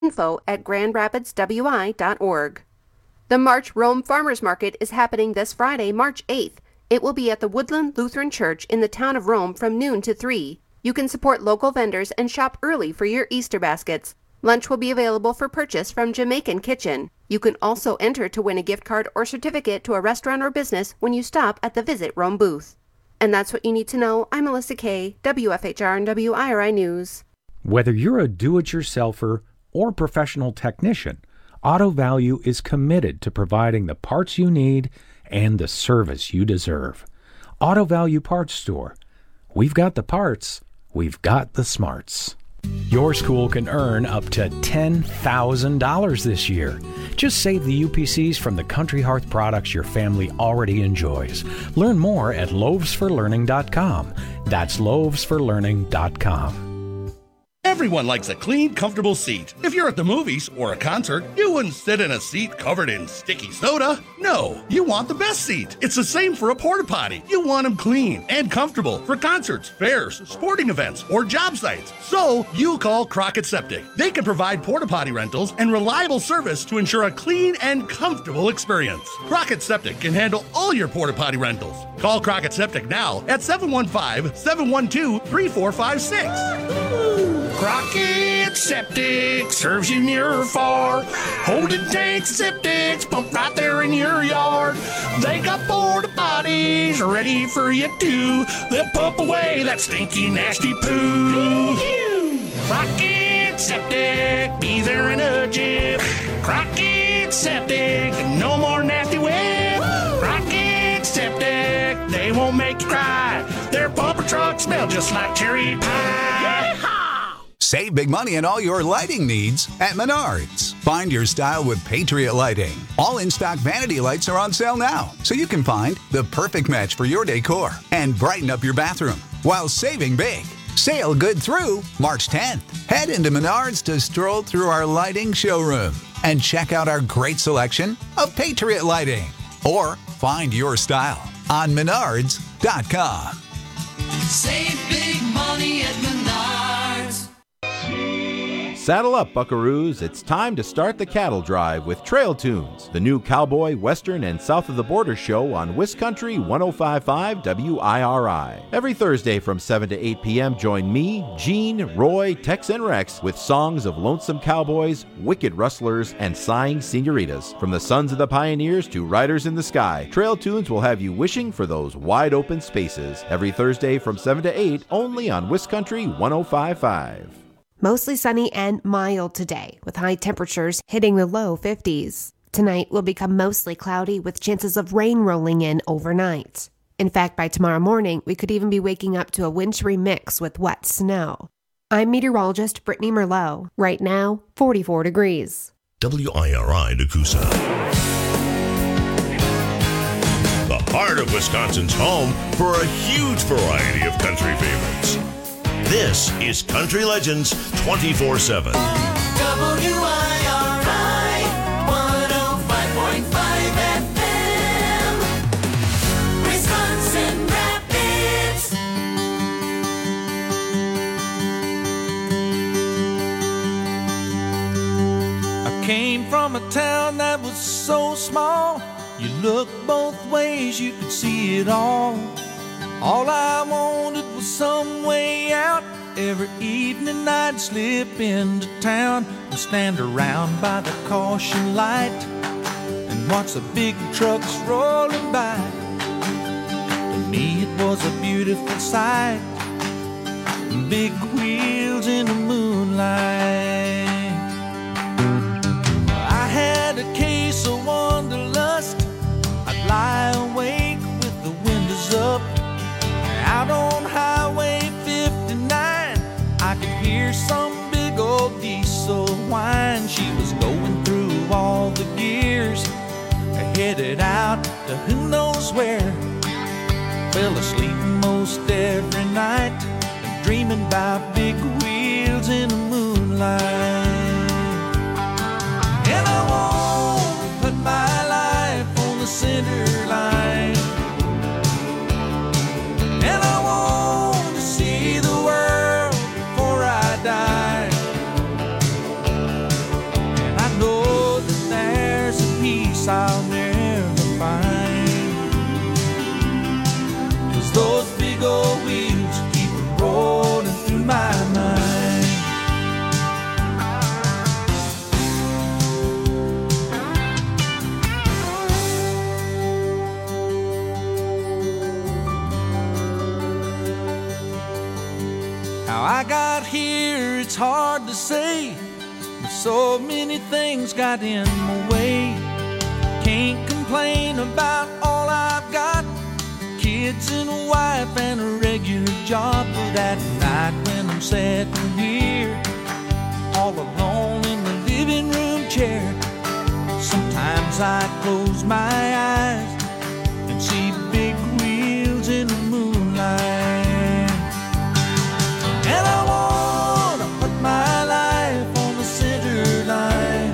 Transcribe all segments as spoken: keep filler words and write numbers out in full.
info at grand rapids w i dot org. The March Rome Farmers Market is happening this Friday, March eighth. It will be at the Woodland Lutheran Church in the town of Rome from noon to three. You can support local vendors and shop early for your Easter baskets. Lunch will be available for purchase from Jamaican Kitchen. You can also enter to win a gift card or certificate to a restaurant or business when you stop at the Visit Rome booth. And that's what you need to know. I'm Melissa Kay, W F H R and W I R I News. Whether you're a do-it-yourselfer or professional technician, Auto Value is committed to providing the parts you need and the service you deserve. Auto Value Parts Store. We've got the parts. We've got the smarts. Your school can earn up to ten thousand dollars this year. Just save the U P Cs from the Country Hearth products your family already enjoys. Learn more at loaves for learning dot com. That's loaves for learning dot com. Everyone likes a clean, comfortable seat. If you're at the movies or a concert, you wouldn't sit in a seat covered in sticky soda. No, you want the best seat. It's the same for a porta potty. You want them clean and comfortable for concerts, fairs, sporting events, or job sites. So you call Crockett Septic. They can provide porta potty rentals and reliable service to ensure a clean and comfortable experience. Crockett Septic can handle all your porta potty rentals. Call Crockett Septic now at seven one five, seven one two, three four five six. Crockett Septic serves you near or far. Holding tanks, septics, pump right there in your yard. They got porta potties ready for you too. They'll pump away that stinky, nasty poo. Crockett Septic, be there in a jiff. Crockett Septic, no more nasty whip. Crockett Septic, they won't make you cry. Their pumper trucks smell just like cherry pie. Save big money on all your lighting needs at Menards. Find your style with Patriot Lighting. All in-stock vanity lights are on sale now, so you can find the perfect match for your decor and brighten up your bathroom while saving big. Sale good through March tenth. Head into Menards to stroll through our lighting showroom and check out our great selection of Patriot Lighting. Or find your style on menards dot com. Save big money at Menards. Saddle up, buckaroos. It's time to start the cattle drive with Trail Tunes, the new cowboy, western, and south of the border show on Wiscountry one oh five point five W I R I. Every Thursday from seven to eight p.m., join me, Gene, Roy, Tex, and Rex with songs of lonesome cowboys, wicked rustlers, and sighing senoritas. From the sons of the pioneers to riders in the sky, Trail Tunes will have you wishing for those wide open spaces. Every Thursday from seven to eight, only on Wiscountry one oh five point five. Mostly sunny and mild today, with high temperatures hitting the low fifties. Tonight will become mostly cloudy with chances of rain rolling in overnight. In fact, by tomorrow morning, we could even be waking up to a wintry mix with wet snow. I'm meteorologist Brittany Merlot. Right now, forty-four degrees. W I R I Nakusa. The heart of Wisconsin's home for a huge variety of country favorites. This is Country Legends twenty-four seven. W I R I one oh five point five F M, Wisconsin Rapids. I came from a town that was so small. You look both ways, you could see it all. All I wanted was some way out. Every evening I'd slip into town and stand around by the caution light and watch the big trucks rolling by. To me it was a beautiful sight, big wheels in the moonlight. I had a case of wanderlust. I'd lie awake with the windows up. Out on Highway fifty-nine, I could hear some big old diesel whine. She was going through all the gears, headed out to who knows where. Fell asleep most every night, dreaming about big wheels in the moonlight. And I won't put my life on the center line. And I want to see the world before I die. I got here, it's hard to say, but so many things got in my way. Can't complain about all I've got, kids and a wife and a regular job. But at night when I'm sitting here all alone in the living room chair, sometimes I close my eyes and see big wheels in the moonlight. And I wanna put my life on the center line,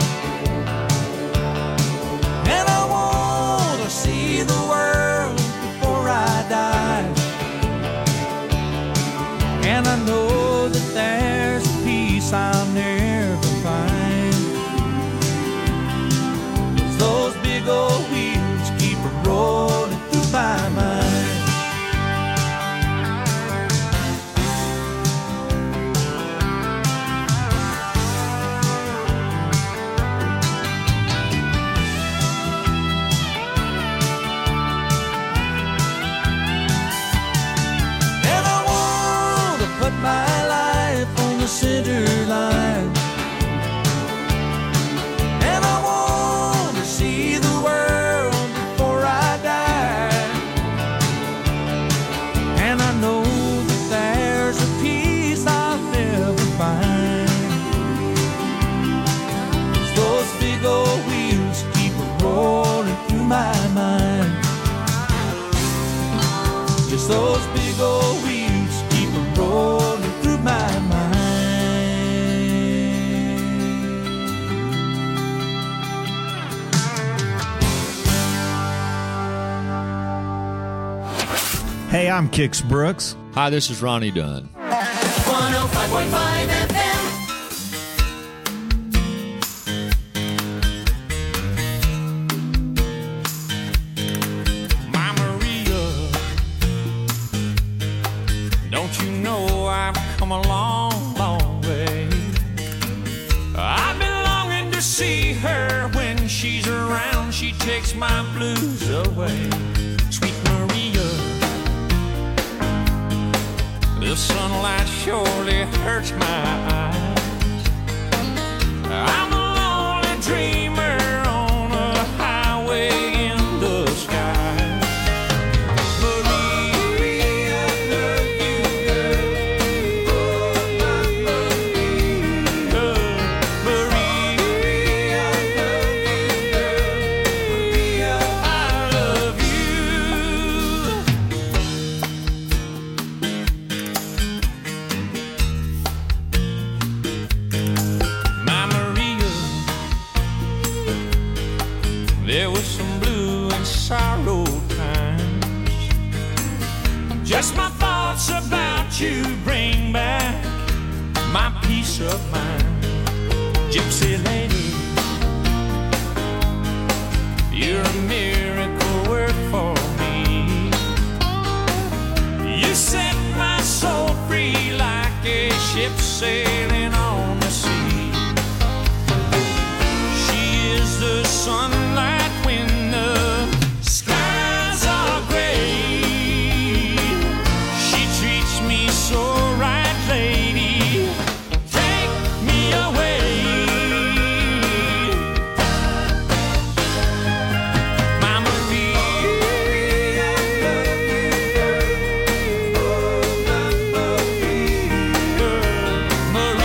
and I wanna see the world before I die. And I know that there's a peace I'll never find, 'cause those big old wheels keep rolling through my mind. And I wanna put my life on the center line, and I wanna see the world before I die. And I know that there's a peace I'll never find, 'cause those big old wheels keep rolling through my mind. Just those big old wheels keep rolling through my mind. Hey, I'm Kix Brooks. Hi, this is Ronnie Dunn. one oh five point five F M. My Maria, don't you know I've come a long, long way? I've been longing to see her. When she's around, she takes my blues away. Sweet Maria, the sunlight surely hurts my eyes. I'm a lonely dreamer on a highway in the sky. Maria, love you, girl. Maria, Maria, I love you. My Maria, there was some blue and sorrow times. Just my thoughts about you bring back my peace of mind. Gypsy lady, you're a miracle work for me. You set my soul free like a ship sailing on the sea. She is the sunlight when the skies are gray. She treats me so right, lady. Take me away. My Maria, girl, Maria,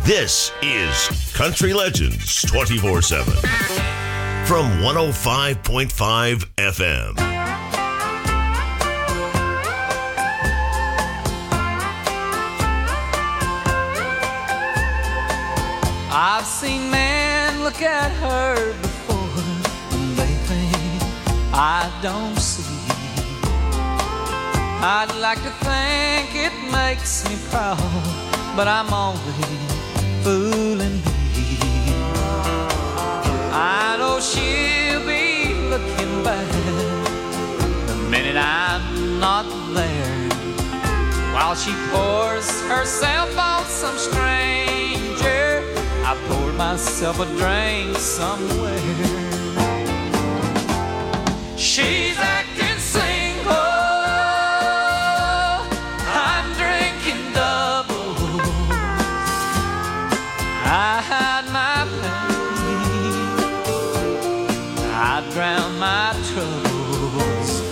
This is Country Legends twenty-four seven from one oh five point five F M. I've seen men look at her before and they think I don't see. I'd like to think it makes me proud, but I'm only fooling me. I know she'll be looking back the minute I'm not there, while she pours herself on some stranger. I poured myself a drink somewhere. She's acting single, I'm drinking double. I hide my pain, I drown my troubles.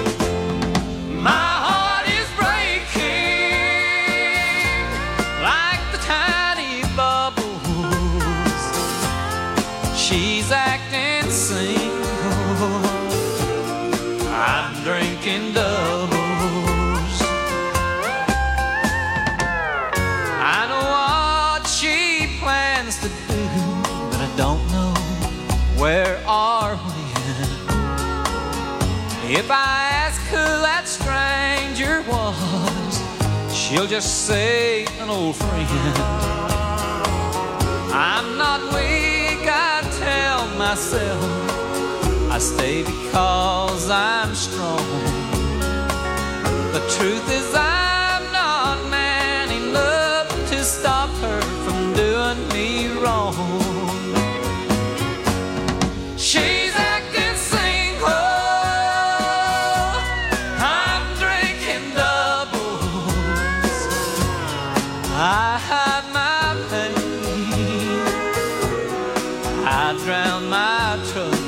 My heart is breaking like the tiny bubbles. She's acting single, I'm drinking doubles. I know what she plans to do, but I don't know where or when. If I ask who that stranger was, she'll just say an old friend. I'm not weak, I tell myself. I stay because I'm strong. The truth is I'm not man enough to stop her from doing me wrong. She's acting single, I'm drinking doubles. I hide my pain, I drown my troubles.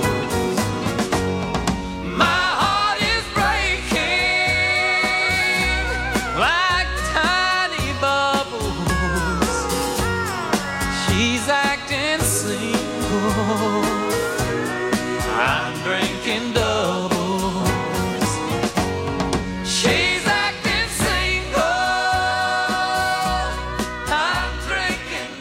I'm drinking doubles. She's acting single, I'm drinking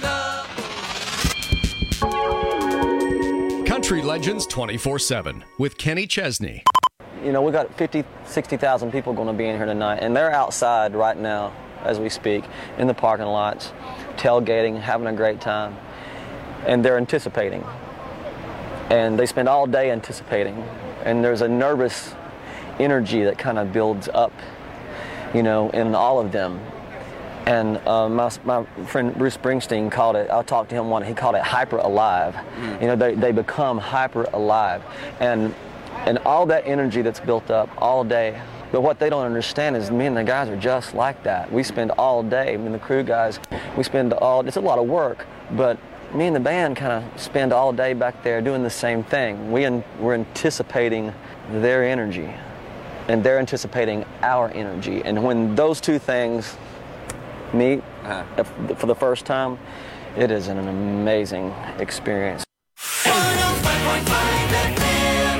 doubles. Country Legends twenty-four seven with Kenny Chesney. You know, we got fifty, sixty thousand people going to be in here tonight, and they're outside right now as we speak in the parking lots, tailgating, having a great time, and they're anticipating. And they spend all day anticipating, and there's a nervous energy that kind of builds up, you know, in all of them. And uh, my, my friend Bruce Springsteen called it, I talked to him one, he called it hyper alive. Mm. You know, they, they become hyper alive. And, and all that energy that's built up all day. But what they don't understand is me and the guys are just like that. We spend all day, I mean the crew guys, we spend all, it's a lot of work, but me and the band kind of spend all day back there doing the same thing. We in, we're anticipating their energy, and they're anticipating our energy. And when those two things meet uh-huh. for the first time, it is an amazing experience. one oh five point five F M.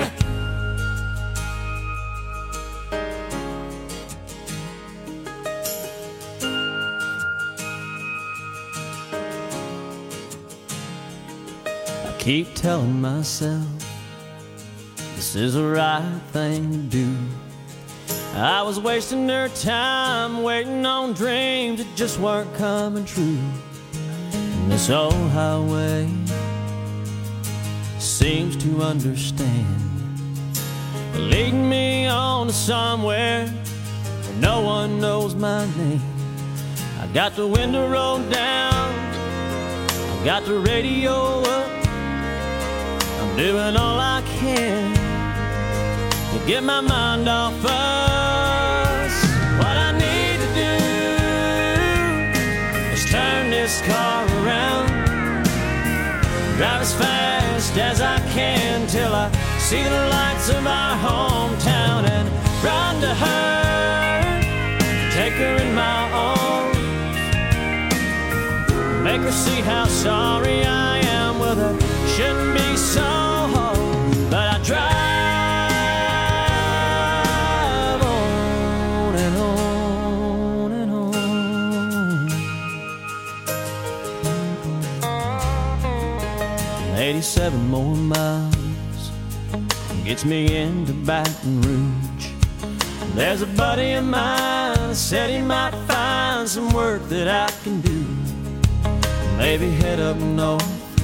Keep telling myself this is the right thing to do. I was wasting their time waiting on dreams that just weren't coming true. And this old highway seems to understand, leading me on to somewhere where no one knows my name. I got the window rolled down, I got the radio up, I'm doing all I can to get my mind off us. What I need to do is turn this car around, drive as fast as I can till I see the lights of our hometown and run to her, take her in my arms, make make her see how sorry I am. Well, that shouldn't be so, but I drive on and on and on. eighty-seven more miles gets me into Baton Rouge. There's a buddy of mine that said he might find some work that I can do. Maybe head up north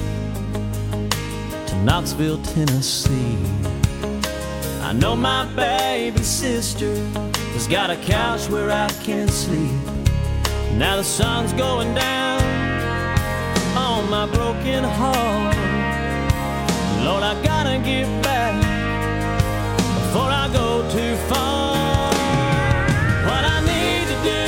to Knoxville, Tennessee. I know my baby sister has got a couch where I can sleep. Now the sun's going down on my broken heart. Lord, I gotta get back before I go too far. What I need to do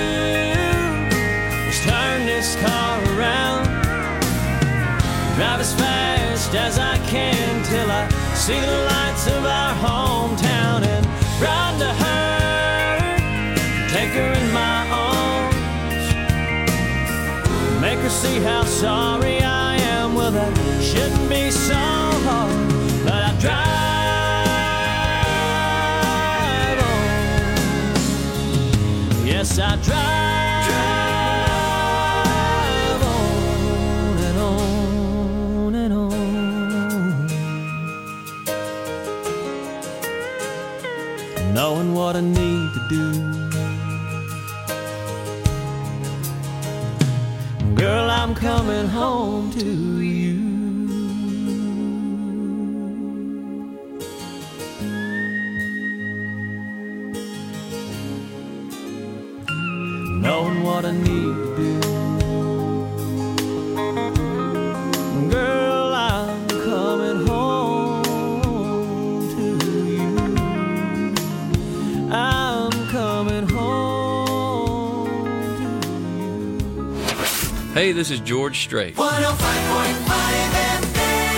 is turn this car around, drive as fast as I can till I see the lights of our hometown, and ride to her, take her in my arms, make her see how sorry I am. Well, that shouldn't be so hard, but I drive on. Yes, I drive, drive on and on and on, knowing what I need to do. Girl, I'm coming home to you. Knowing what I need to do. Girl, I'm coming home to you. I'm coming home to you. Hey, this is George Strait. one oh five point five F M.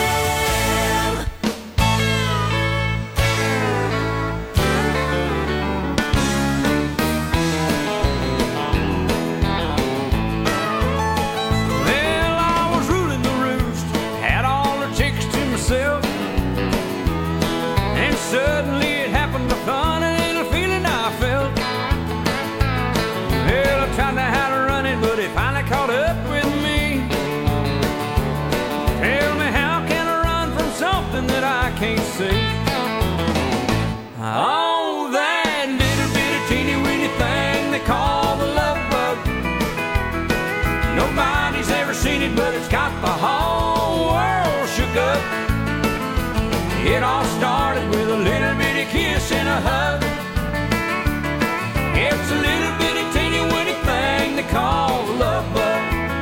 Well, I was ruling the roost, had all the chicks to myself, and suddenly it happened, a funny little feeling I felt. Well, I tried to how to run it, but it finally caught up with me. Tell me, how can I run from something that I can't see? Oh, that little bitty teeny weeny thing they call the love bug. Nobody's ever seen it, but it's got the whole world shook up. It all started with a little bitty kiss and a hug. It's a little bitty teeny weeny thing they call the love bug.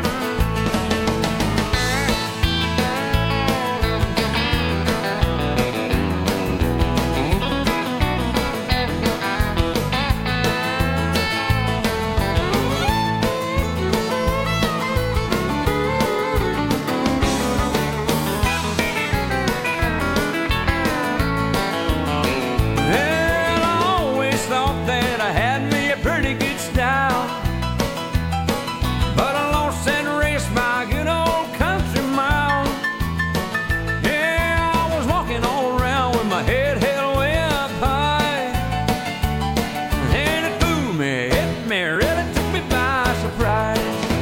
Well, I always thought that I had me a pretty good style, but I lost and raced my good old country mile. Yeah, I was walking all around with my head held way up high, and it blew me, hit me, really took me by surprise.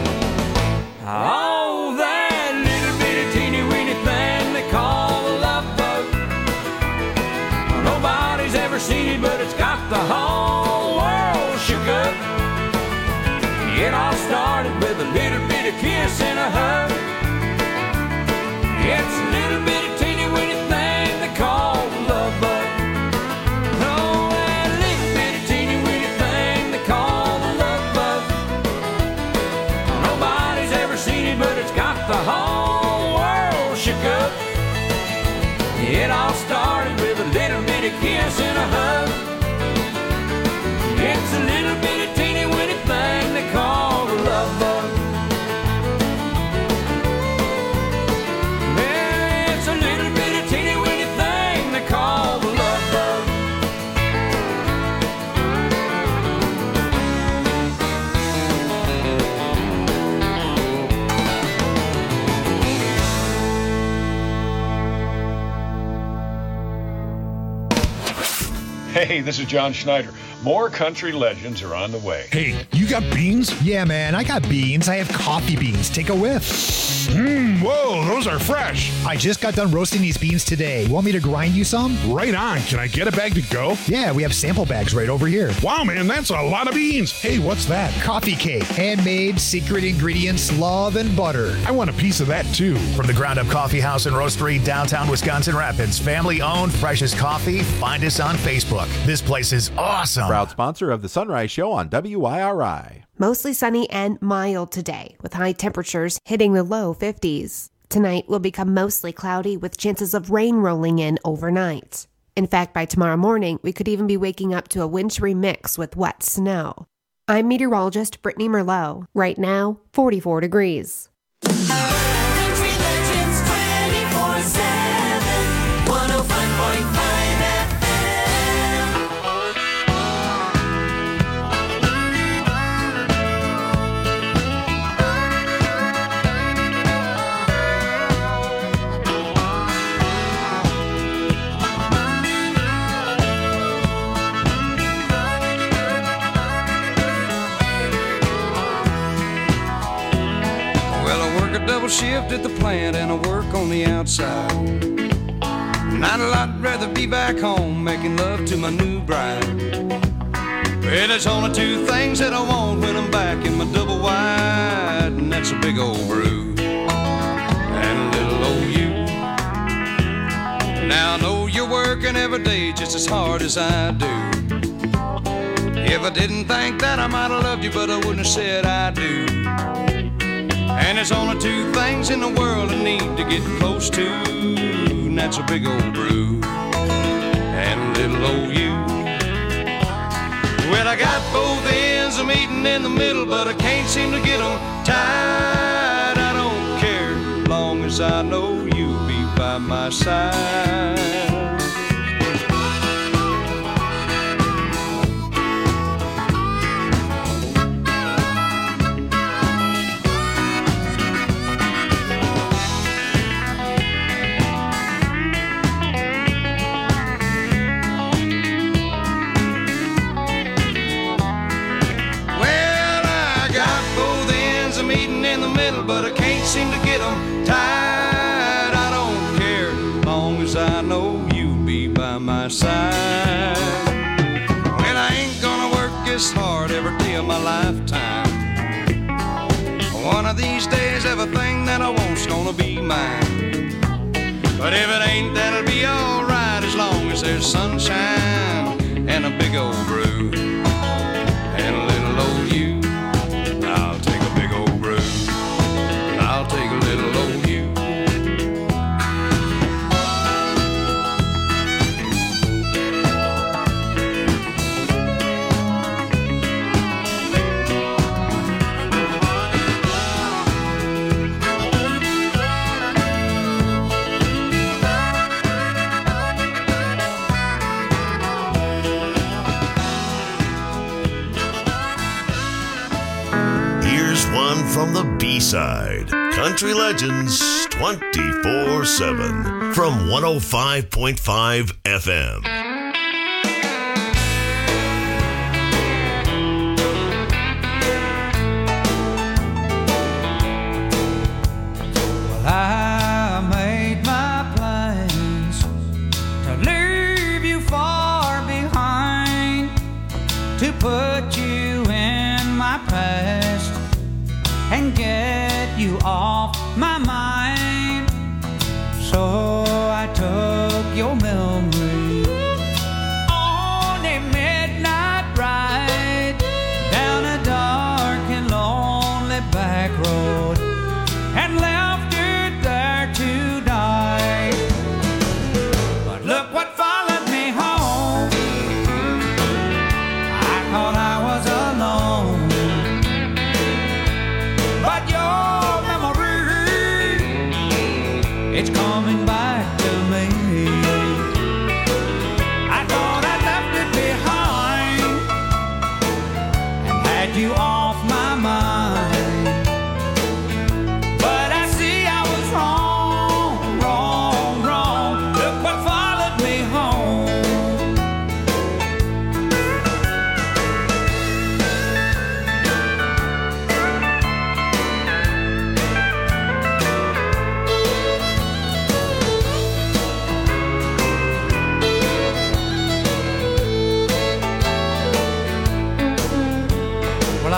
Oh, that little bitty teeny weeny thing they call the love bug. Nobody's ever seen it, but it's got the whole world shook up. It all started with a little bitty kiss and a hug. It's a little bitty teeny weeny thing they call the love bug. Oh, that little bitty teeny weeny thing they call the love bug. Nobody's ever seen it, but it's got the whole world shook up. It all started with a little bitty kiss and a hug. It's a little bitty teeny weeny thing they call the love bug. Well, Hey, this is John Schneider. More country legends are on the way. Hey, you got beans? Yeah, man, I got beans. I have coffee beans. Take a whiff. Mmm, whoa, those are fresh. I just got done roasting these beans today. Want me to grind you some? Right on. Can I get a bag to go? Yeah, we have sample bags right over here. Wow, man, that's a lot of beans. Hey, what's that? Coffee cake. Handmade, secret ingredients, love, and butter. I want a piece of that, too. From the Ground Up Coffee House and Roastery, downtown Wisconsin Rapids. Family-owned, freshest coffee. Find us on Facebook. This place is awesome. Proud sponsor of the Sunrise Show on W I R I. Mostly sunny and mild today, with high temperatures hitting the low fifties. Tonight will become mostly cloudy with chances of rain rolling in overnight. In fact, by tomorrow morning, we could even be waking up to a wintry mix with wet snow. I'm meteorologist Brittany Merlot. Right now, forty-four degrees. Country Legends twenty-four seven, one oh five point five F M. Double shift at the plant and I work on the outside. And I'd a lot rather be back home making love to my new bride. Well, there's only two things that I want when I'm back in my double wide, and that's a big old brew and a little old you. Now I know you're working every day just as hard as I do. If I didn't think that, I might have loved you, but I wouldn't have said I do. And there's only two things in the world I need to get close to, and that's a big old brew and a little old you. Well, I got both ends of meeting in the middle, but I can't seem to get them tied. I don't care, long as I know you'll be by my side. But I can't seem to get them tied. I don't care, long as I know you'll be by my side. Well, I ain't gonna work this hard every day of my lifetime. One of these days, everything that I want's gonna be mine. But if it ain't, that'll be alright, as long as there's sunshine and a big old brew and a little old you. I'll take a big old brew. I'll take a little old you. Here's one from the B-side. Country Legends twenty-four seven from one oh five point five F M. Well, I made my plans to leave you far behind, to put you in my past and get you off my mind. So I took your memory on a midnight ride down a dark and lonely back road and left it there to die. But look what followed me home. I thought I was alone, but your memory, it's coming back to me. I thought I left it behind and had you off my mind, but as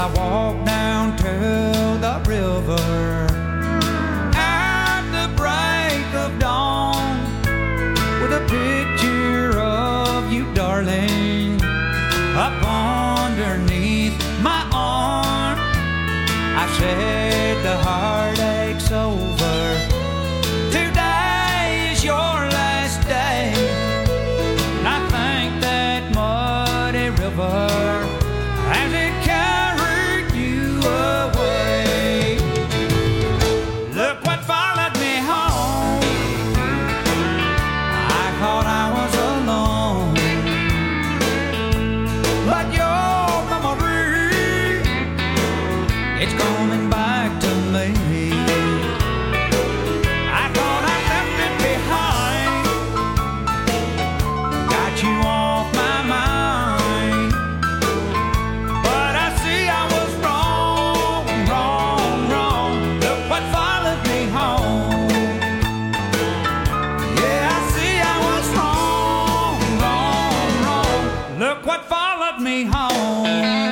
I walk down to the river at the break of dawn with a picture of you, darling, up underneath my arm. I said the heartache's over. Today is your last day. And I think that muddy river as it carried you away. Look what followed me home. I thought I was alone, but your memory, it's coming back to me. I thought I left it behind, got you off my mind, but I see I was wrong, wrong, wrong. Look what followed me home. Yeah, I see I was wrong, wrong, wrong. Look what followed me home.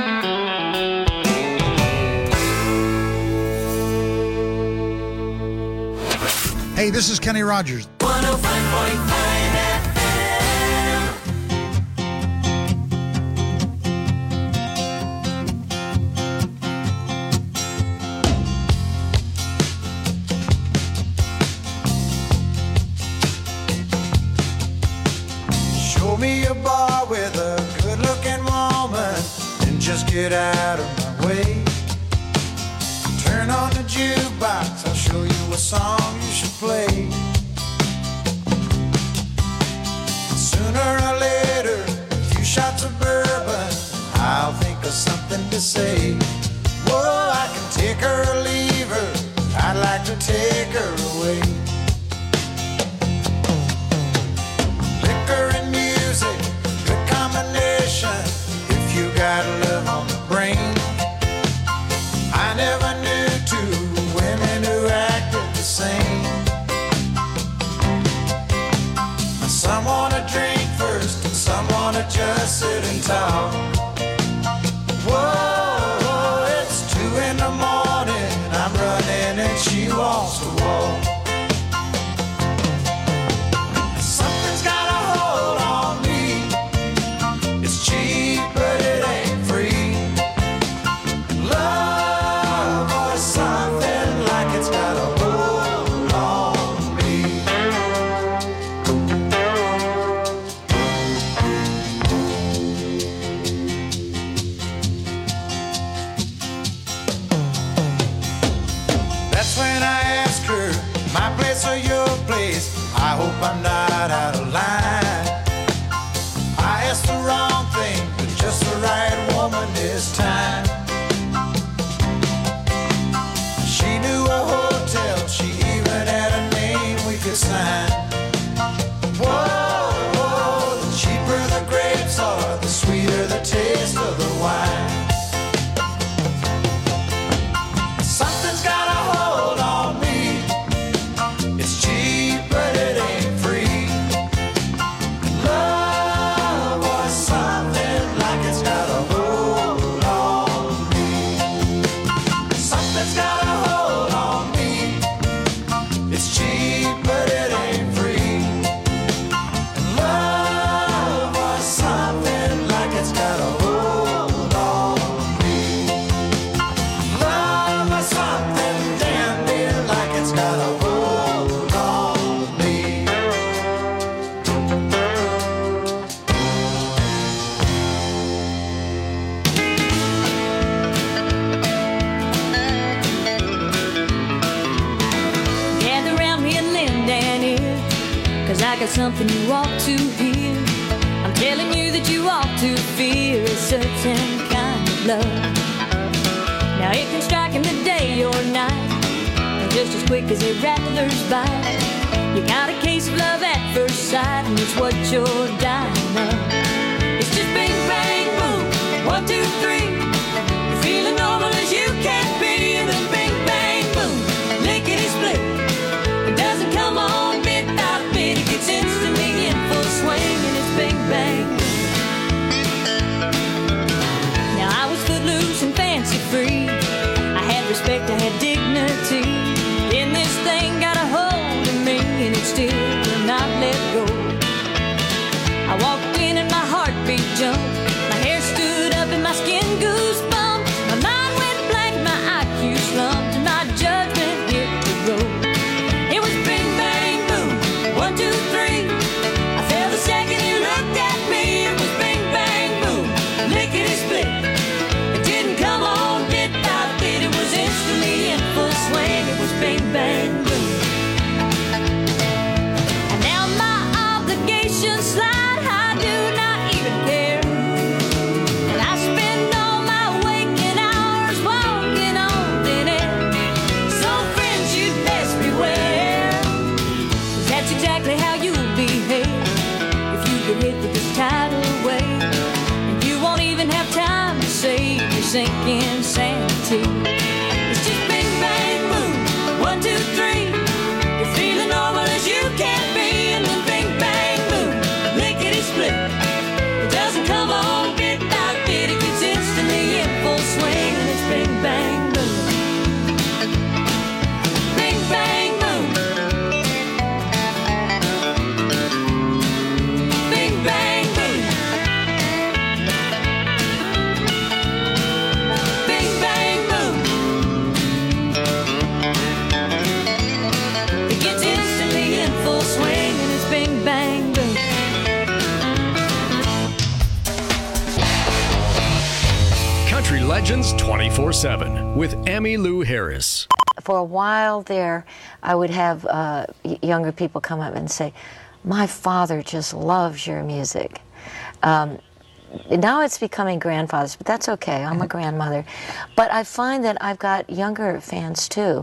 Hey, this is Kenny Rogers. one oh five point five F Show me a bar with a good-looking woman and just get out of my way. Turn on the jukebox, I'll show you a song you should play. Sooner or later, a few shots of bourbon, I'll think of something to say. Whoa, I can take her or leave her, I'd like to take her away. Liquor and music, good combination, if you got love on the brain. I never knew two women who acted the same. Some wanna drink first, and some wanna just sit and talk. Whoa, it's two in the morning, I'm running and she wants to walk. Something's got a hold on me. It's cheap, but it ain't free. Love or something like it's got a hold on me. That's when I ask her, my place or your place? I hope I'm not out of line. I asked the wrong thing, but just the right woman this time. She knew a hotel, she even had a name we could sign. Whoa, whoa, the cheaper the grapes are, the sweeter the taste of the wine. Something's got a hold on me. It's cheap, but it ain't free. Love or something like it's got a hold on me. Something's got a hold on me. It's cheap, but it ain't free. And love or something like it's got a hold on me. Love or something damn near like it's got a hold on me. Gather round me and lend an ear, cause I got something you ought to hear. I'm telling you that you ought to fear a certain kind of love. Now it can strike in the day or night, and just as quick as a rattler's bite. You got a case of love at first sight, and it's what you're dying of. It's just bing, bang, boom, one, two, three. You're feeling normal as you can be, and then bing, bang, boom, lickety split. It doesn't come on bit by bit, it gets instantly in full swing, and it's bing, bang. Now I was footloose and fancy sanity. And this thing got a hold of me, and it still will not let go. I walked in and my heartbeat jumped. My hair stood up and my skin goosebumps. My mind went blank, my I Q slumped, and my judgment hit the road. It was bing, bang, boom, one, two, three. I felt the second you looked at me. It was bing, bang, boom, lickety split. It didn't come on bit by bit. It was instantly in full swing. It was bing, bang, boom. And now my obligations slide. I do not even care. And I spend all my waking hours walking on thin air. So friends, you'd best beware, 'cause that's exactly how you'll behave if you get hit with this tidal wave. And you won't even have time to save your sinking sanity. It's just bing, bang, boom, one, two, three. You're feeling normal as you can be, and then bing, bang, boom, lickety split. It doesn't come on bit by bit. It gets instantly in full swing, and it's bing, bang, boom. Bing, bang, boom. Bing, bang, boom. Bing, bang, boom. It gets instantly in full swing, and it's bing, bang, boom. Country Legends twenty-four seven with Emmylou Harris. For a while there, I would have uh, y- younger people come up and say, my father just loves your music. Um, now it's becoming grandfathers, but that's okay. I'm a grandmother. But I find that I've got younger fans too.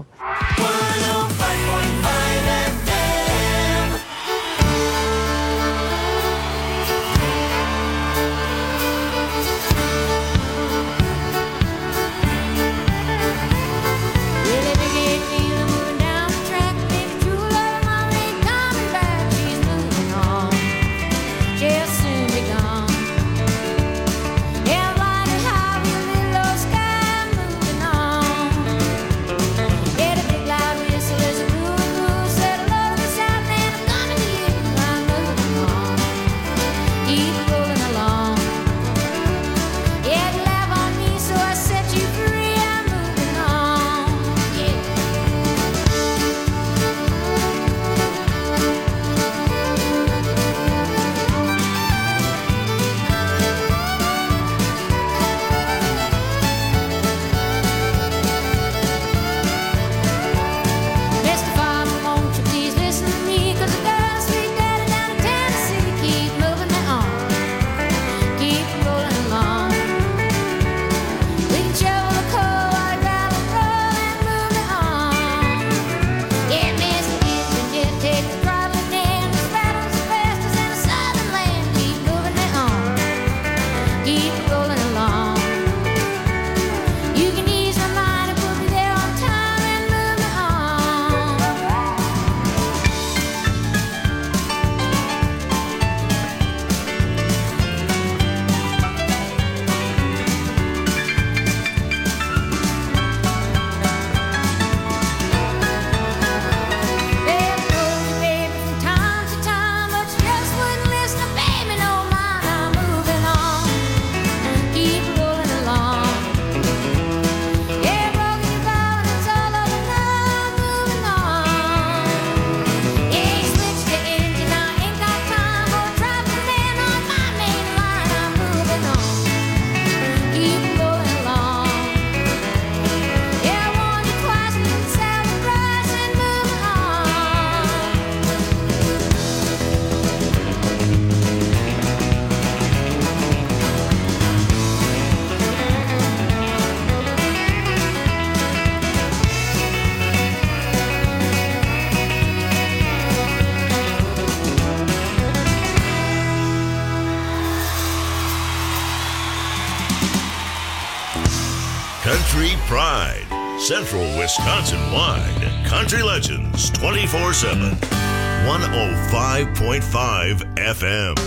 Country Pride, Central Wisconsin-wide. Country Legends twenty-four seven. one oh five point five F M.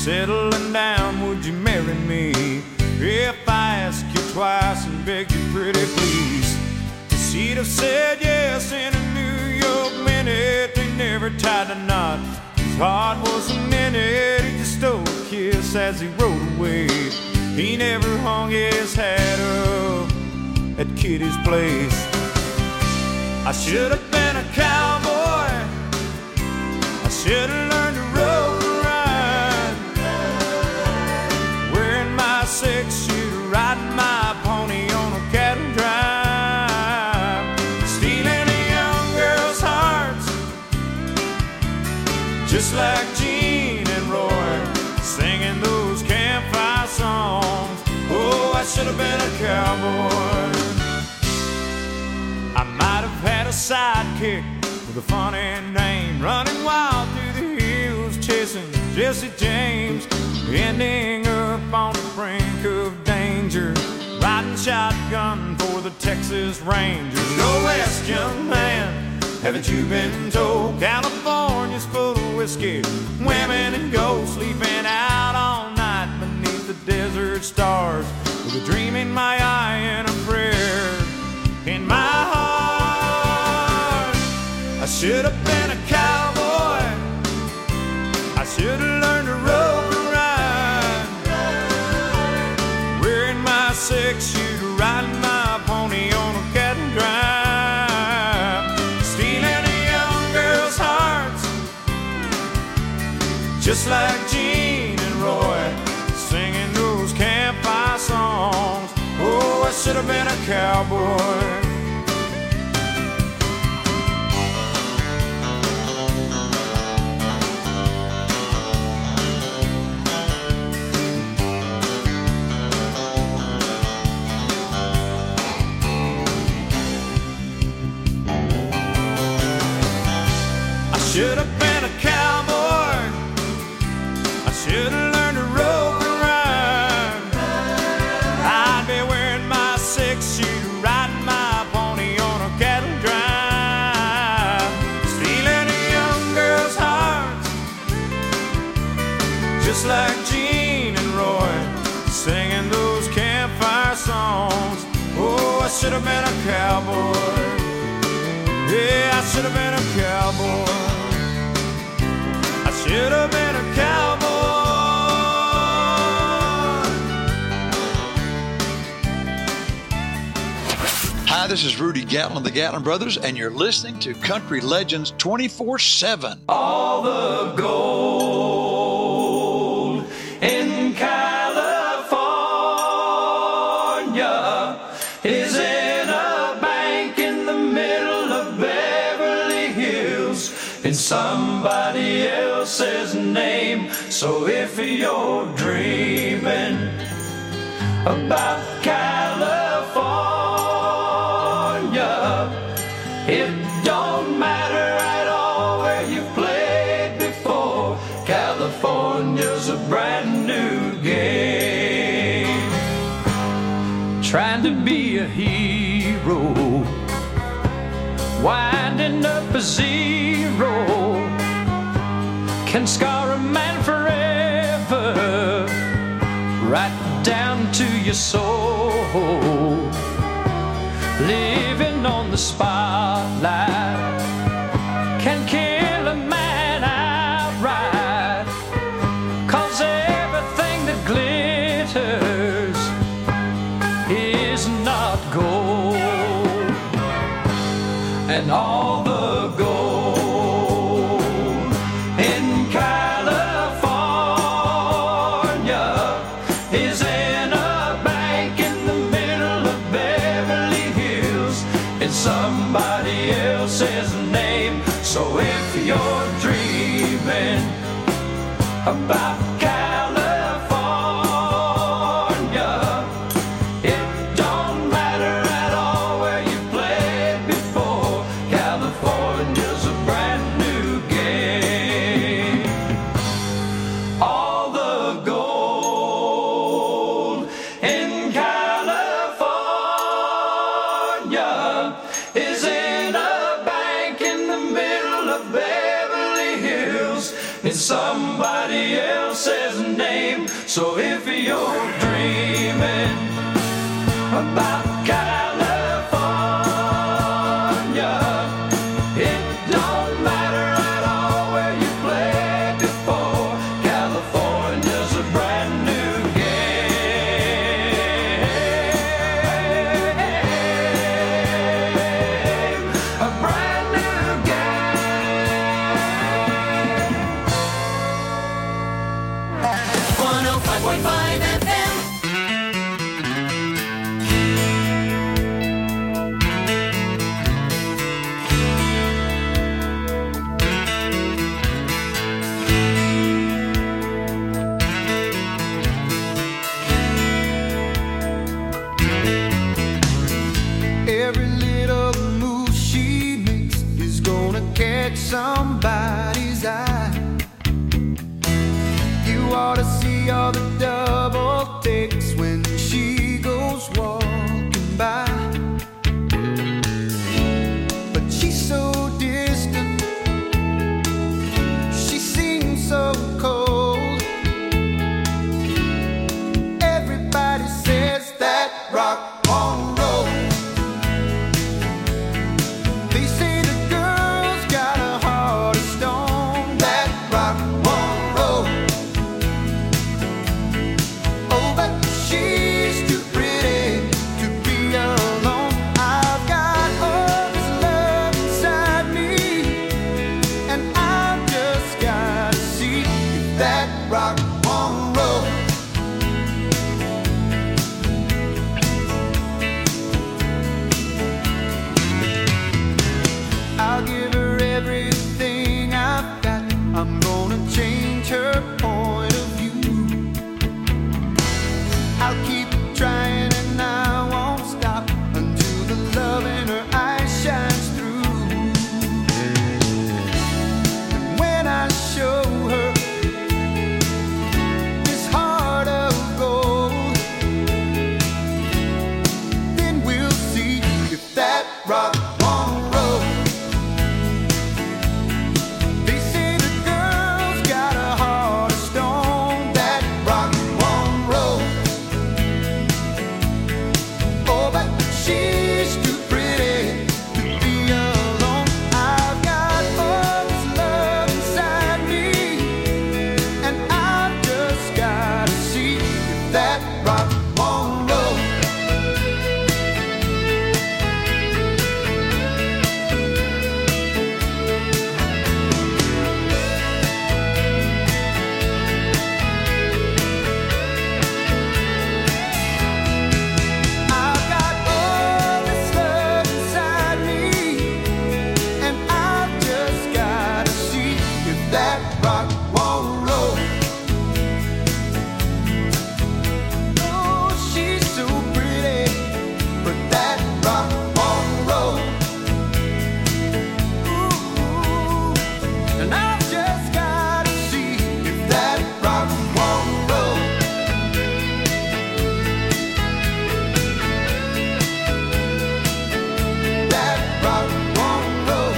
settling down, would you marry me? If I ask you twice and beg you pretty please, she'd have said yes in a New York minute. They never tied a knot, his heart wasn't in it. He just stole a kiss as he rode away. He never hung his hat up at Kitty's place. I should have been a cowboy, I should have learned to rope and ride, wearing my six-shooter, riding my pony on a cattle drive, stealing a young girl's hearts, just like Gene and Roy, singing those campfire songs. Oh, I should have been a cowboy. I might have had a sidekick with a funny name, running wild through the hills, chasing Jesse James, ending up on the brink of danger, riding shotgun for the Texas Rangers. Go west, young man, haven't you been told? California's full of whiskey, women and gold, sleeping out all night beneath the desert stars, with a dream in my eye and a prayer in my heart. I should have been a cowboy, I should have learned to rope and ride, wearing my six-shooter, riding my pony on a cattle drive, stealing a young girl's hearts, just like Gene and Roy, singing those campfire songs. Oh, I should have been a cowboy. Should have been a cowboy, I should have learned to rope and ride, I'd be wearing my six-shooter, riding my pony on a cattle drive, stealing a young girl's heart, just like Gene and Roy, singing those campfire songs. Oh, I should have been a cowboy, yeah, I should have been a cowboy. I should have been a cowboy. Hi, this is Rudy Gatlin of the Gatlin Brothers, and you're listening to Country Legends twenty-four seven. All the gold in California is in a bank in the middle of Beverly Hills, in somebody else's name. So if you're dreaming about California, it don't matter at all where you've played before. California's a brand new game. Trying to be a hero, winding up a zero, can scar a man forever, right down to your soul. Living on the spotlight can kill a man outright, 'cause everything that glitters is not gold. And all the gold in California is in a bank in the middle of Beverly Hills, in somebody else's name. So if you're dreaming about California, it don't matter at all where you played before. California's a brand new game. All the gold in California is in a bank in the middle of Beverly Hills, in somebody nobody else's name. So if you're dreaming about California, it don't matter at all where you played before. California's a brand new game, a brand new game. one oh five point five F M. Every little move she makes is gonna catch somebody's eye. You ought to see all the double takes when she goes walking by. But she's so distant, she seems so cold. Everybody says that rock won't roll. They say the girl's got a heart of stone, that rock won't roll. Oh, but she's too pretty to be alone. I've got all this love inside me, and I've just gotta see if that rock won't roll. I'll give her everything I've got. I'm gonna change her point of view. I'll keep trying and I won't stop until the love in her eyes shines through. And when I show her this heart of gold, then we'll see if that rock won't roll. They say the girl's got a heart of stone, that rock won't roll. Oh, but she's too pretty to be alone. I've got all this love inside me, and I've just gotta see if that rock won't roll. I've got all this love inside me, and I've just gotta see if that rock won't roll. Oh, she's so pretty, but that rock won't roll. Ooh, and I've just gotta see if that rock won't roll. That rock won't roll.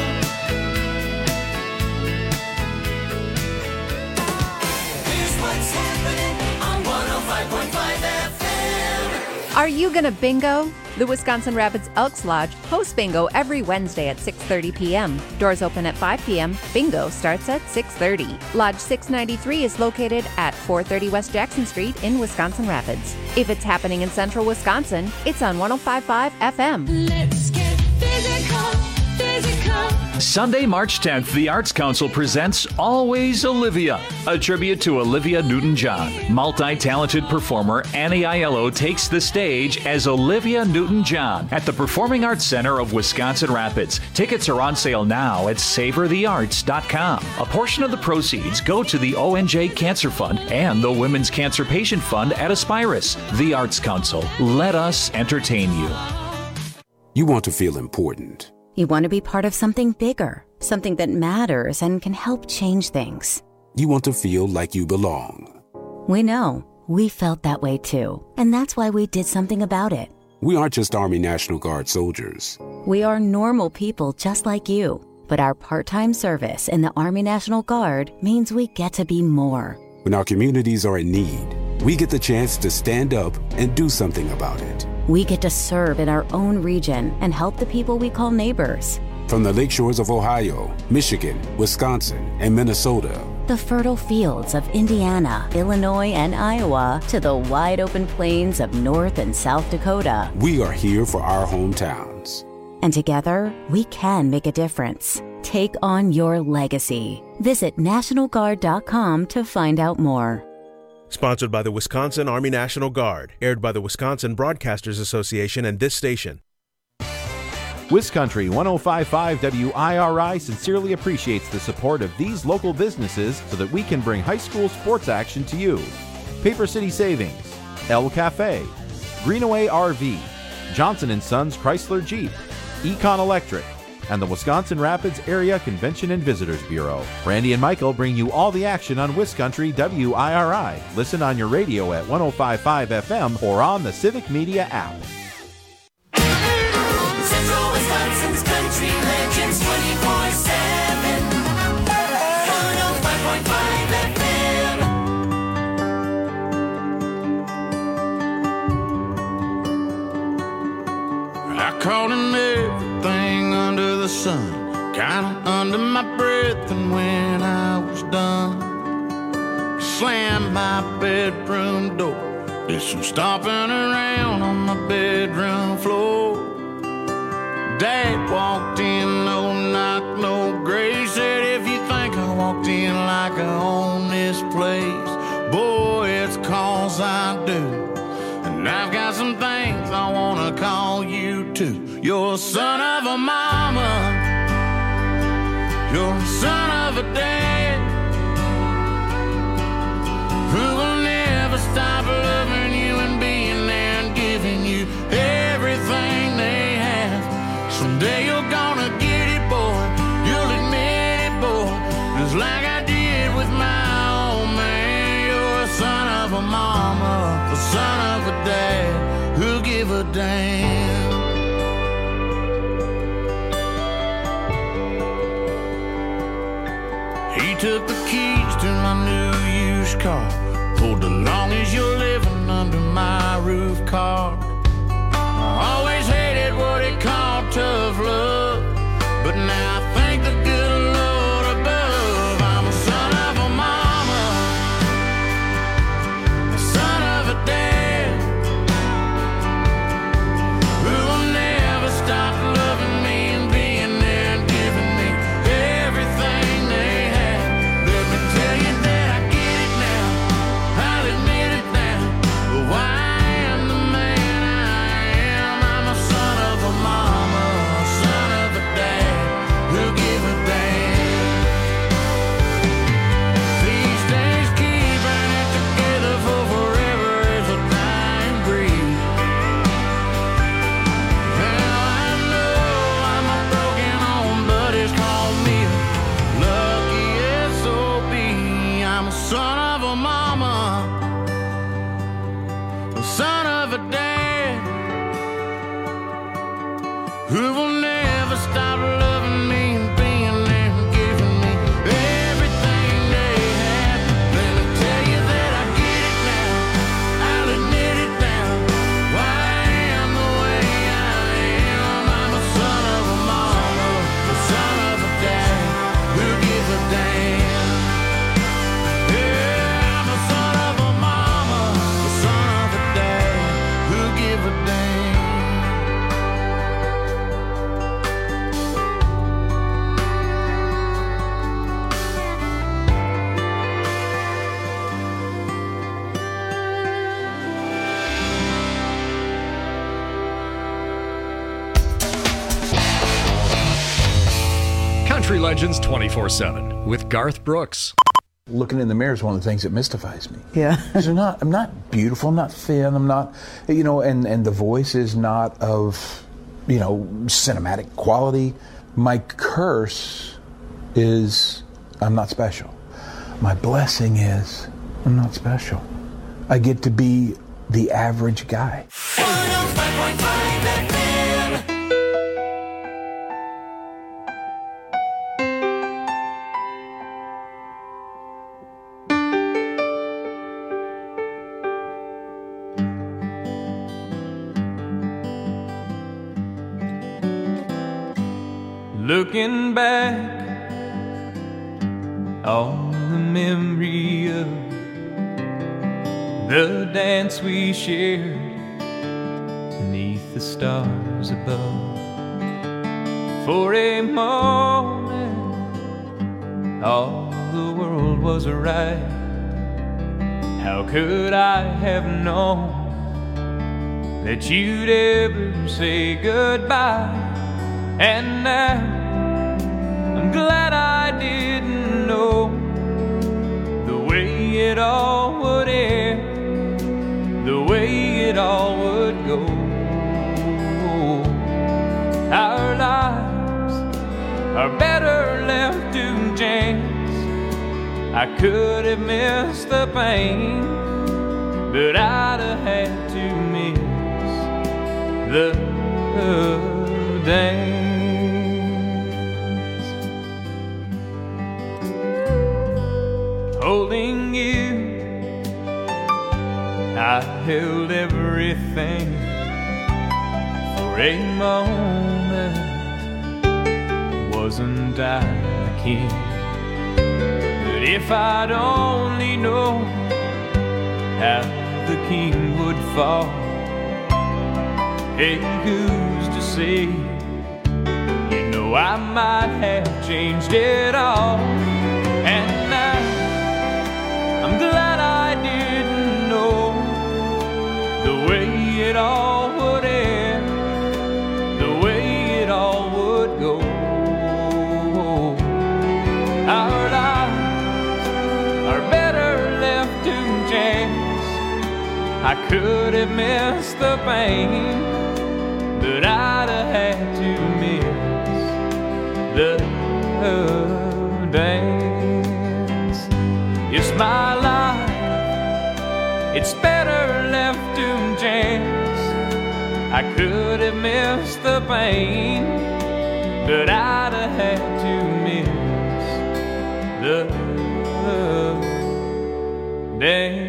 Here's what's happening on one oh five point five F M. Are you gonna bingo? The Wisconsin Rapids Elks Lodge hosts bingo every Wednesday at six thirty p.m. Doors open at five p.m. Bingo starts at six thirty. Lodge six ninety-three is located at four thirty West Jackson Street in Wisconsin Rapids. If it's happening in central Wisconsin, it's on one oh five point five F M. Let's get physical, physical. Sunday, March tenth, the Arts Council presents Always Olivia, a tribute to Olivia Newton-John. Multi-talented performer Annie Aiello takes the stage as Olivia Newton-John at the Performing Arts Center of Wisconsin Rapids. Tickets are on sale now at savor the arts dot com. A portion of the proceeds go to the O N J Cancer Fund and the Women's Cancer Patient Fund at Aspirus. The Arts Council. Let us entertain you. You want to feel important. You want to be part of something bigger, something that matters and can help change things. You want to feel like you belong. We know. We felt that way too. And that's why we did something about it. We aren't just Army National Guard soldiers. We are normal people just like you. But our part-time service in the Army National Guard means we get to be more. When our communities are in need, we get the chance to stand up and do something about it. We get to serve in our own region and help the people we call neighbors. From the lakeshores of Ohio, Michigan, Wisconsin, and Minnesota, the fertile fields of Indiana, Illinois, and Iowa, to the wide open plains of North and South Dakota, we are here for our hometowns. And together, we can make a difference. Take on your legacy. Visit National Guard dot com to find out more. Sponsored by the Wisconsin Army National Guard. Aired by the Wisconsin Broadcasters Association and this station. WisCountry one oh five point five W I R I sincerely appreciates the support of these local businesses so that we can bring high school sports action to you. Paper City Savings, El Cafe, Greenaway R V, Johnson and Sons Chrysler Jeep, Econ Electric, and the Wisconsin Rapids Area Convention and Visitors Bureau. Randy and Michael bring you all the action on WisCountry W I R I. Listen on your radio at one oh five point five F M or on the Civic Media app. Central Wisconsin's Country Legends twenty-four seven. one oh five point five F M. I called him everything under the sun, kinda under my breath, and when I was done, slammed my bedroom door, did some stomping around on my bedroom floor. Dad walked in, no knock, no grace, said if you think I walked in like I own this place, boy, it's 'cause I do. And I've got some things I wanna call you to. You're a son of a mama, you're a son of a dad, who will never stop loving you and being there and giving you everything they have. Someday you're gonna get it, boy, you'll admit it, boy, just like I did with my old man. You're a son of a mama, a son of a dad, who'll give a damn. He took the keys to my new used car, pulled along as you're living under my roof car. I always hated what he called tough love, but now I thank the good Lord above. I'm a son of a mama, a son of a dad, who will never stop loving me and being there and giving me everything they have. Let me tell you that I get it now, I'll admit it now, but why I am the man I am. I'm a son of a mama, a son of a dad, who'll give a damn. These days keeping it together for forever is a dying breed. Now I know I'm a broken home, but it's called me a lucky S O B. I'm a son of a mama, a son of a dad, who will never stop loving me and being there and giving me everything they have. Let me tell you that I get it now, I'll admit it now, why I am the way I am. I'm a son of a mama, a son of a dad, who'll give a damn. Yeah, I'm a son of a mama, a son of a dad, who'll give a damn. Country Legends twenty-four seven with Garth Brooks. Looking in the mirror is one of the things that mystifies me. Yeah. Because I'm not, I'm not beautiful, I'm not thin, I'm not, you know, and, and the voice is not of, you know, cinematic quality. My curse is I'm not special. My blessing is I'm not special. I get to be the average guy. one oh five point five F M. looking back on the memory of the dance we shared beneath the stars above. For a moment, all the world was right. How could I have known that you'd ever say goodbye? And now I'm glad I didn't know the way it all would end, the way it all would go. Our lives are better left to chance. I could have missed the pain, but I'd have had to miss the dance. Holding you, I held everything for a moment. Wasn't I the king? But if I'd only known how the king would fall, hey, who's to say? You know I might have changed it all. And now I'm glad I didn't know the way it all would end, the way it all would go. Our lives are better left to chance. I could have missed the pain, but I'd have had to miss the dance. It's my life, it's better left to chance. I could have missed the pain, but I'd have had to miss the dance.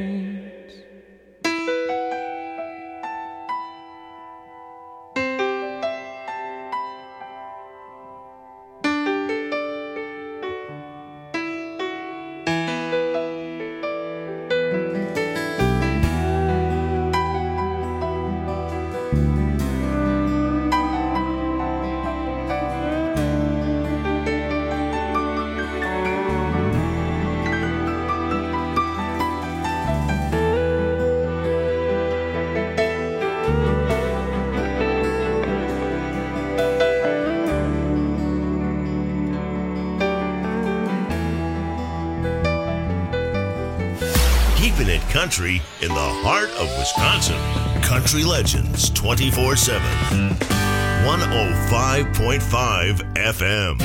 Keeping it country in the heart of Wisconsin. Country Legends twenty-four seven. one oh five point five F M.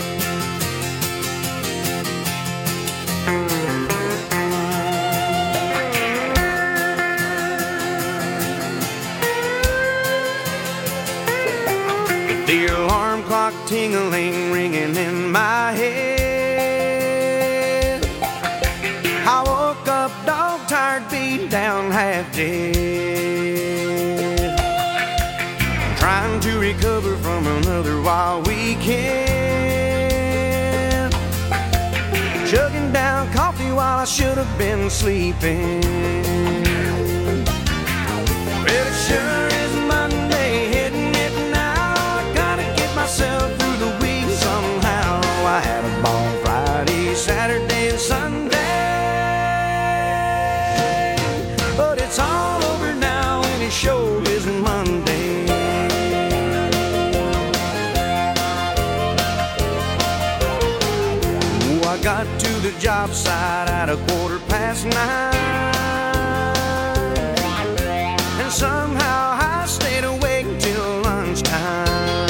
The alarm clock tingling, ringing in my head. I woke up dog tired, beat down, half dead. Trying to recover from another wild weekend. Chugging down coffee while I should have been sleeping. Well, it sure is Monday, hitting it now. I gotta get myself through the week somehow. I had a ball Friday, Saturday, and Sunday. But it's all over now, and it sure isn't Monday. Oh, I got to the job site at a quarter past nine. And somehow I stayed awake till lunchtime.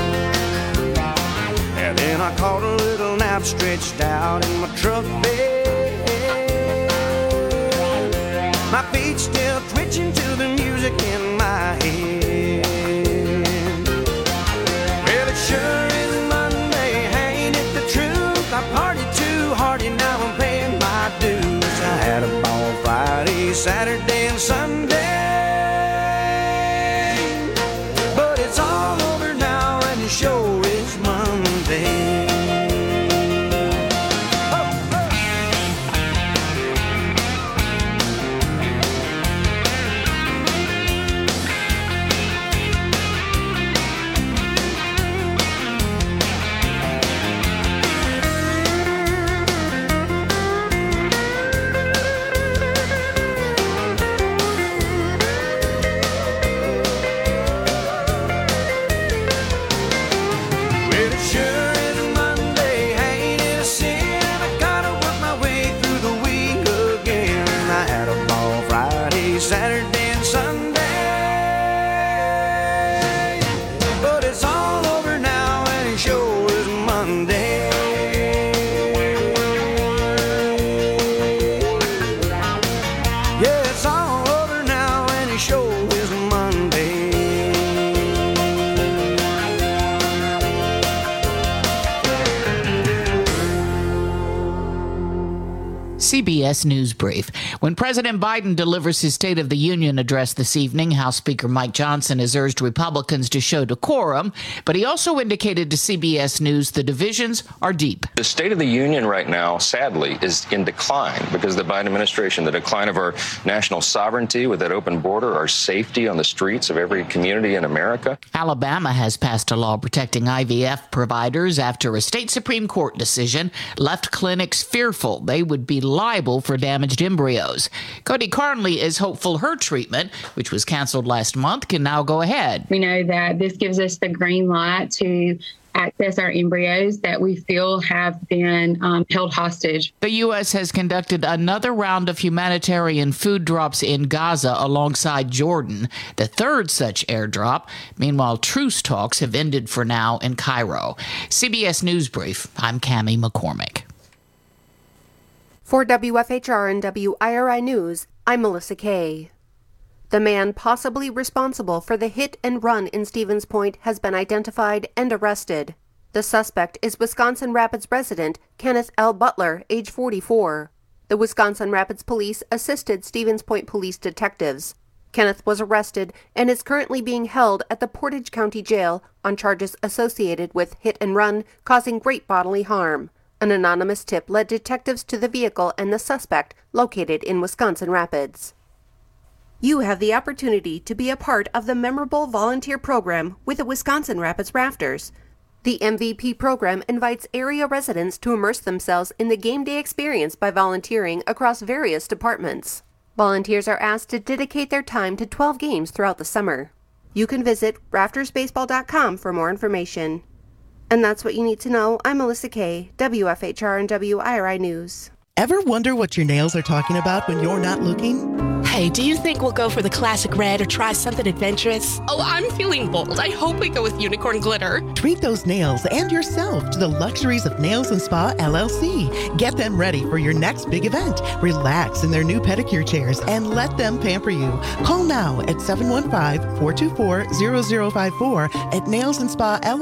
And then I caught a little nap stretched out in my truck bed. My feet still twitching to the music in my head. Well, it sure is Monday, ain't it the truth? I partied too hard and now I'm paying my dues. I had a ball Friday, Saturday, and Sunday. But it's all over now and it sure is Monday. Saturday and Sunday. But it's all over now and it sure is Monday. Yeah, it's all over now and it sure is Monday. C B S News Brief. When President Biden delivers his State of the Union address this evening, House Speaker Mike Johnson has urged Republicans to show decorum, but he also indicated to C B S News the divisions are deep. The State of the Union right now, sadly, is in decline because of the Biden administration, the decline of our national sovereignty with that open border, our safety on the streets of every community in America. Alabama has passed a law protecting I V F providers after a state Supreme Court decision left clinics fearful they would be liable for damaged embryos. Cody Carnley is hopeful her treatment, which was canceled last month, can now go ahead. We know that this gives us the green light to access our embryos that we feel have been um, held hostage. The U S has conducted another round of humanitarian food drops in Gaza alongside Jordan, the third such airdrop. Meanwhile, truce talks have ended for now in Cairo. C B S News Brief, I'm Cammie McCormick. For W F H R and W I R I News, I'm Melissa Kay. The man possibly responsible for the hit and run in Stevens Point has been identified and arrested. The suspect is Wisconsin Rapids resident Kenneth L. Butler, age forty-four. The Wisconsin Rapids Police assisted Stevens Point police detectives. Kenneth was arrested and is currently being held at the Portage County Jail on charges associated with hit and run causing great bodily harm. An anonymous tip led detectives to the vehicle and the suspect located in Wisconsin Rapids. You have the opportunity to be a part of the memorable volunteer program with the Wisconsin Rapids Rafters. The M V P program invites area residents to immerse themselves in the game day experience by volunteering across various departments. Volunteers are asked to dedicate their time to twelve games throughout the summer. You can visit rafters baseball dot com for more information. And that's what you need to know. I'm Melissa Kay, W F H R and W I R I News. Ever wonder what your nails are talking about when you're not looking? Hey, do you think we'll go for the classic red or try something adventurous? Oh, I'm feeling bold. I hope we go with unicorn glitter. Treat those nails and yourself to the luxuries of Nails and Spa L L C. Get them ready for your next big event. Relax in their new pedicure chairs and let them pamper you. Call now at seven one five, four two four, zero zero five four at Nails and Spa L L C.